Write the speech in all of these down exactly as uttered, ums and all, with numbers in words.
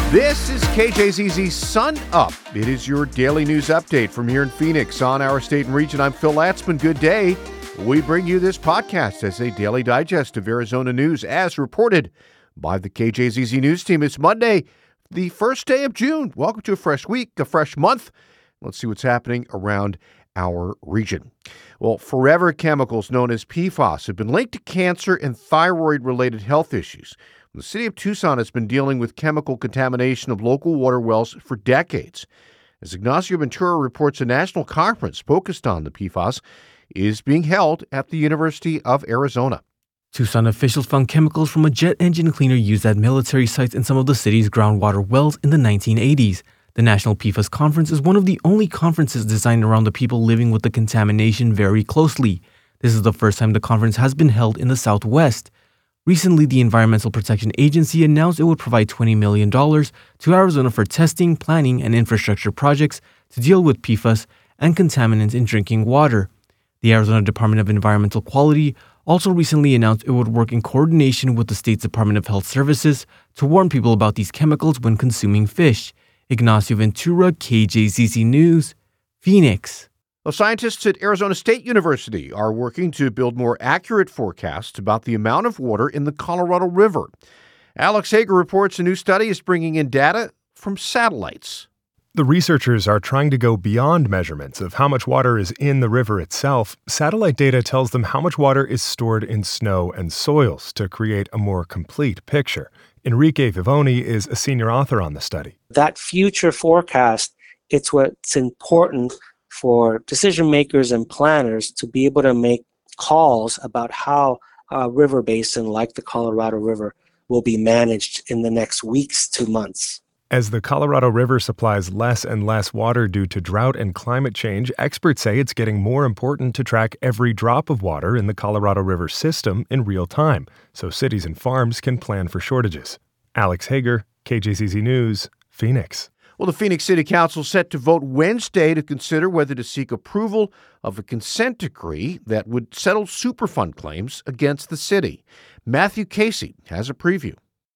This is K J Z Z Sun Up. It is your daily news update from here in Phoenix on our state and region. I'm Phil Latzman. Good day. We bring you this podcast as a daily digest of Arizona news as reported by the K J Z Z News team. It's Monday, the first day of June. Welcome to a fresh week, a fresh month. Let's see what's happening around our region. Well, forever chemicals known as P FAS have been linked to cancer and thyroid-related health issues. The city of Tucson has been dealing with chemical contamination of local water wells for decades. As Ignacio Ventura reports, a national conference focused on the P FAS is being held at the University of Arizona. Tucson officials found chemicals from a jet engine cleaner used at military sites in some of the city's groundwater wells in the nineteen eighties. The National P FAS Conference is one of the only conferences designed around the people living with the contamination very closely. This is the first time the conference has been held in the Southwest. Recently, the Environmental Protection Agency announced it would provide twenty million dollars to Arizona for testing, planning, and infrastructure projects to deal with P FAS and contaminants in drinking water. The Arizona Department of Environmental Quality also recently announced it would work in coordination with the state's Department of Health Services to warn people about these chemicals when consuming fish. Ignacio Ventura, K J Z Z News, Phoenix. Well, scientists at Arizona State University are working to build more accurate forecasts about the amount of water in the Colorado River. Alex Hager reports a new study is bringing in data from satellites. The researchers are trying to go beyond measurements of how much water is in the river itself. Satellite data tells them how much water is stored in snow and soils to create a more complete picture. Enrique Vivoni is a senior author on the study. That future forecast, it's what's important for decision makers and planners to be able to make calls about how a river basin like the Colorado River will be managed in the next weeks to months. As the Colorado River supplies less and less water due to drought and climate change, experts say it's getting more important to track every drop of water in the Colorado River system in real time, so cities and farms can plan for shortages. Alex Hager, K J Z Z News, Phoenix. Well, the Phoenix City Council is set to vote Wednesday to consider whether to seek approval of a consent decree that would settle Superfund claims against the city. Matthew Casey has a preview.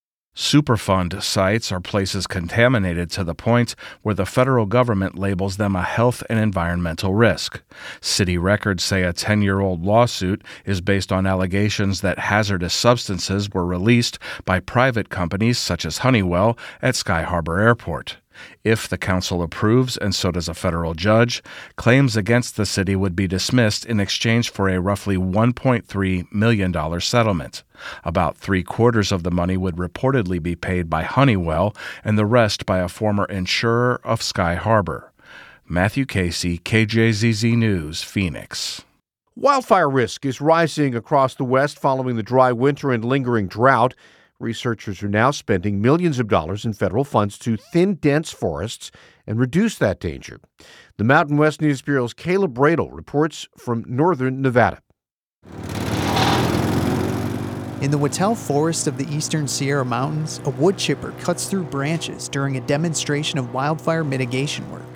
Superfund sites are places contaminated to the point where the federal government labels them a health and environmental risk. City records say a ten-year-old lawsuit is based on allegations that hazardous substances were released by private companies such as Honeywell at Sky Harbor Airport. If the council approves, and so does a federal judge, claims against the city would be dismissed in exchange for a roughly one point three million dollars settlement. About three-quarters of the money would reportedly be paid by Honeywell and the rest by a former insurer of Sky Harbor. Matthew Casey, K J Z Z News, Phoenix. Wildfire risk is rising across the West following the dry winter and lingering drought. Researchers are now spending millions of dollars in federal funds to thin dense forests and reduce that danger. The Mountain West News Bureau's Caleb Bradle reports from northern Nevada. In the Wattel Forest of the eastern Sierra Mountains, a wood chipper cuts through branches during a demonstration of wildfire mitigation work.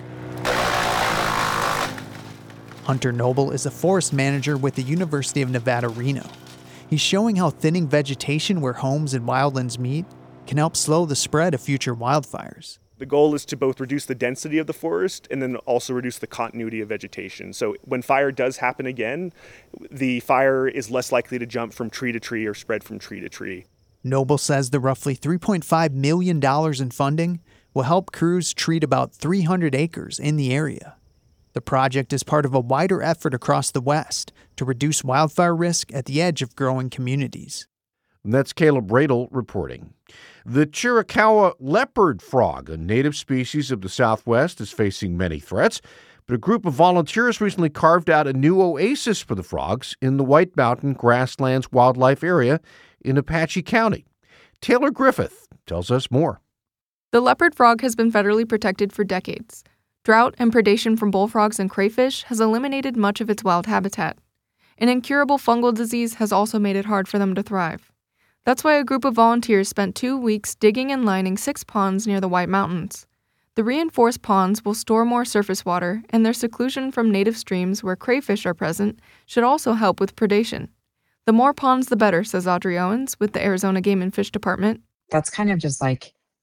Hunter Noble is a forest manager with the University of Nevada, Reno. He's showing how thinning vegetation where homes and wildlands meet can help slow the spread of future wildfires. The goal is to both reduce the density of the forest and then also reduce the continuity of vegetation. So when fire does happen again, the fire is less likely to jump from tree to tree or spread from tree to tree. Noble says the roughly three point five million dollars in funding will help crews treat about three hundred acres in the area. The project is part of a wider effort across the West to reduce wildfire risk at the edge of growing communities. And that's Caleb Bradle reporting. The Chiricahua leopard frog, a native species of the Southwest, is facing many threats, but a group of volunteers recently carved out a new oasis for the frogs in the White Mountain Grasslands Wildlife Area in Apache County. Taylor Griffith tells us more. The leopard frog has been federally protected for decades. Drought and predation from bullfrogs and crayfish has eliminated much of its wild habitat. An incurable fungal disease has also made it hard for them to thrive. That's why a group of volunteers spent two weeks digging and lining six ponds near the White Mountains. The reinforced ponds will store more surface water, and their seclusion from native streams where crayfish are present should also help with predation. The more ponds, the better, says Audrey Owens with the Arizona Game and Fish Department. That's kind of just like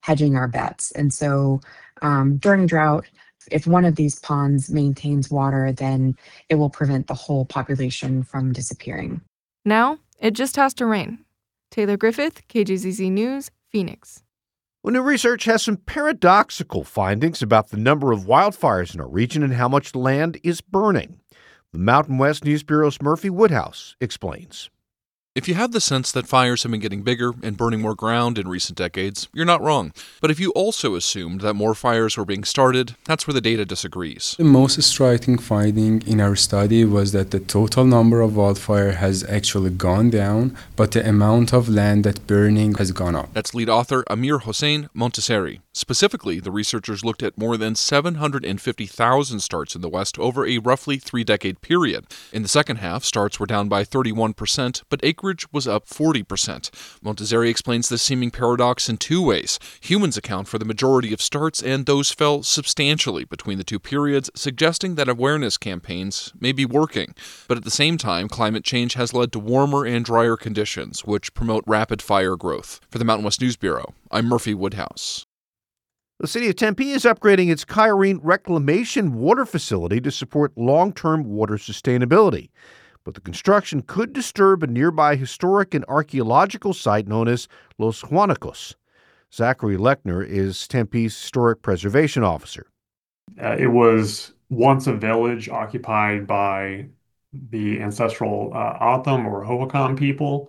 hedging our bets. And so um, during drought, if one of these ponds maintains water, then it will prevent the whole population from disappearing. Now, it just has to rain. Taylor Griffith, K J Z Z News, Phoenix. Well, new research has some paradoxical findings about the number of wildfires in our region and how much land is burning. The Mountain West News Bureau's Murphy Woodhouse explains. If you have the sense that fires have been getting bigger and burning more ground in recent decades, you're not wrong. But if you also assumed that more fires were being started, that's where the data disagrees. The most striking finding in our study was that the total number of wildfire has actually gone down, but the amount of land that's burning has gone up. That's lead author Amir Hossein Montesseri. Specifically, the researchers looked at more than seven hundred fifty thousand starts in the West over a roughly three-decade period. In the second half, starts were down by thirty-one percent, but acreage was up forty percent. Montesseri explains this seeming paradox in two ways. Humans account for the majority of starts, and those fell substantially between the two periods, suggesting that awareness campaigns may be working. But at the same time, climate change has led to warmer and drier conditions, which promote rapid fire growth. For the Mountain West News Bureau, I'm Murphy Woodhouse. The city of Tempe is upgrading its Kyrene reclamation water facility to support long-term water sustainability. But the construction could disturb a nearby historic and archaeological site known as Los Juanacos. Zachary Lechner is Tempe's historic preservation officer. Uh, it was once a village occupied by the ancestral uh, O'odham or Hohokam people.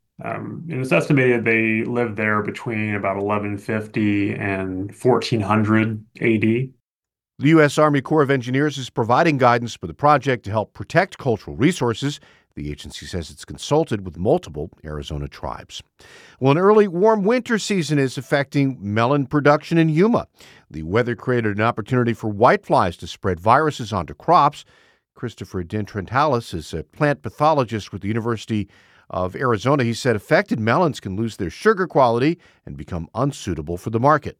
Um, and it's estimated they lived there between about eleven fifty and fourteen hundred A D. The U S. Army Corps of Engineers is providing guidance for the project to help protect cultural resources. The agency says it's consulted with multiple Arizona tribes. Well, an early warm winter season is affecting melon production in Yuma. The weather created an opportunity for whiteflies to spread viruses onto crops. Christopher Dentrentalis is a plant pathologist with the University of Arizona. He said affected melons can lose their sugar quality and become unsuitable for the market.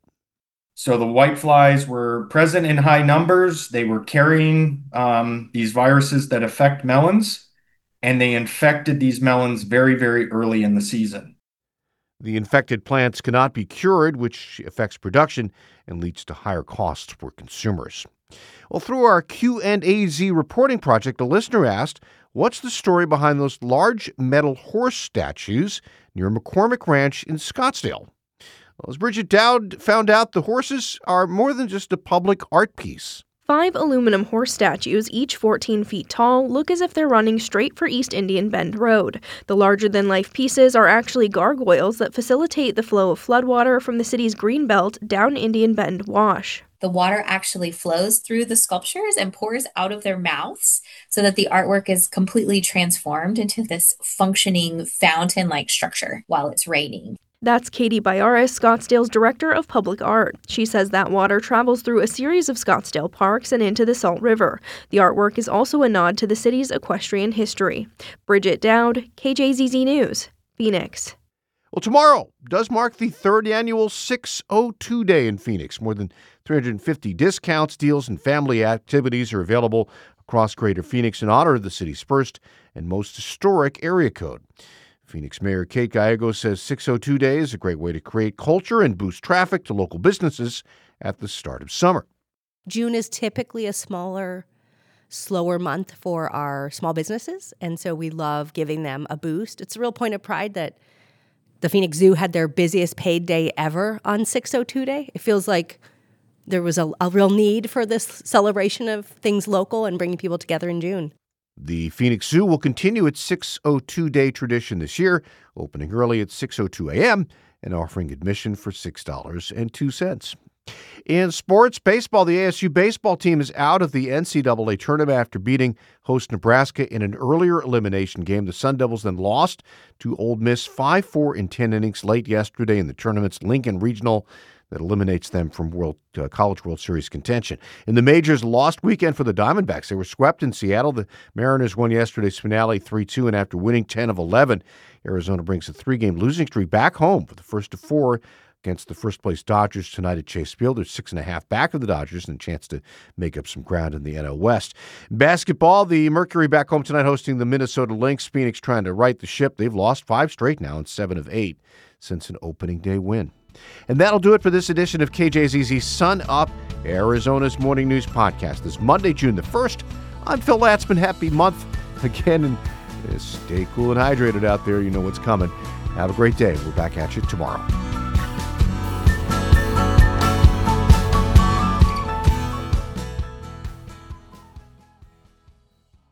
So the whiteflies were present in high numbers. They were carrying um, these viruses that affect melons, and they infected these melons very, very early in the season. The infected plants cannot be cured, which affects production and leads to higher costs for consumers. Well, through our Q and A Z reporting project, a listener asked, what's the story behind those large metal horse statues near McCormick Ranch in Scottsdale? Well, as Bridget Dowd found out, the horses are more than just a public art piece. Five aluminum horse statues, each fourteen feet tall, look as if they're running straight for East Indian Bend Road. The larger-than-life pieces are actually gargoyles that facilitate the flow of floodwater from the city's greenbelt down Indian Bend Wash. The water actually flows through the sculptures and pours out of their mouths so that the artwork is completely transformed into this functioning fountain-like structure while it's raining. That's Katie Bayaris, Scottsdale's Director of Public Art. She says that water travels through a series of Scottsdale parks and into the Salt River. The artwork is also a nod to the city's equestrian history. Bridget Dowd, K J Z Z News, Phoenix. Well, tomorrow does mark the third annual six oh two Day in Phoenix. More than three hundred fifty discounts, deals, and family activities are available across Greater Phoenix in honor of the city's first and most historic area code. Phoenix Mayor Kate Gallego says six oh two Day is a great way to create culture and boost traffic to local businesses at the start of summer. June is typically a smaller, slower month for our small businesses, and so we love giving them a boost. It's a real point of pride that the Phoenix Zoo had their busiest paid day ever on six oh two Day. It feels like there was a, a real need for this celebration of things local and bringing people together in June. The Phoenix Zoo will continue its six oh two Day tradition this year, opening early at six oh two a.m. and offering admission for six dollars and two cents. In sports, baseball, the A S U baseball team is out of the N C double A tournament after beating host Nebraska in an earlier elimination game. The Sun Devils then lost to Ole Miss five four in ten innings late yesterday in the tournament's Lincoln Regional that eliminates them from World uh, College World Series contention. In the majors, lost weekend for the Diamondbacks. They were swept in Seattle. The Mariners won yesterday's finale three two, and after winning ten of eleven, Arizona brings a three-game losing streak back home for the first of four against the first-place Dodgers tonight at Chase Field. They're six and a half back of the Dodgers and a chance to make up some ground in the N L West. Basketball, the Mercury back home tonight hosting the Minnesota Lynx. Phoenix trying to right the ship. They've lost five straight now and seven of eight since an opening day win. And that'll do it for this edition of K J Z Z Sun Up, Arizona's morning news podcast. This Monday, June the first. I'm Phil Latzman. Happy month again, and uh, stay cool and hydrated out there. You know what's coming. Have a great day. We're back at you tomorrow.